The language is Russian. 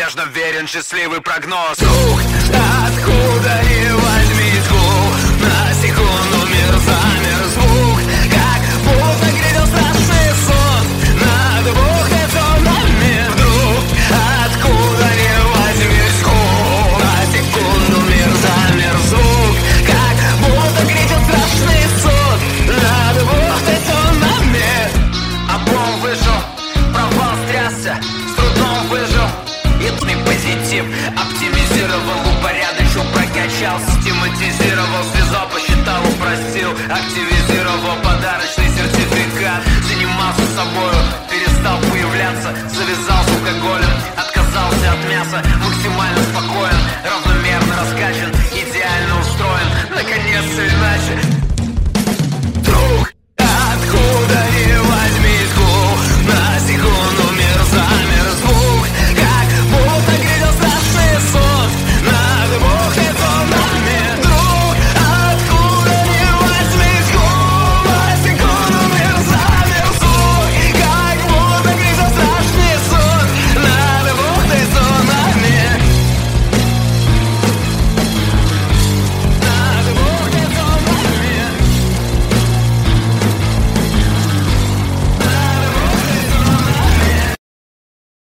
безмятежно верен счастливый прогноз. Звук, откуда ни возьмись, гул, на секунду мир замер. Звук, как будто грядет страшный сон на двух бетонами. Вдруг, откуда ни возьмись, гул, на секунду мир замер. Звук, как будто грядет страшный сон на двух бетонами. Облом вышел, провал стрясся, с трудом выжил. Идный позитив оптимизировал, упорядочил, прокачал, систематизировал, связал, посчитал, упростил, активизировал подарочный сертификат. Занимался собою, перестал появляться, завязал с алкоголем, отказался от мяса, максимально спокоен, равномерно раскачан, идеально устроен. Наконец-то иначе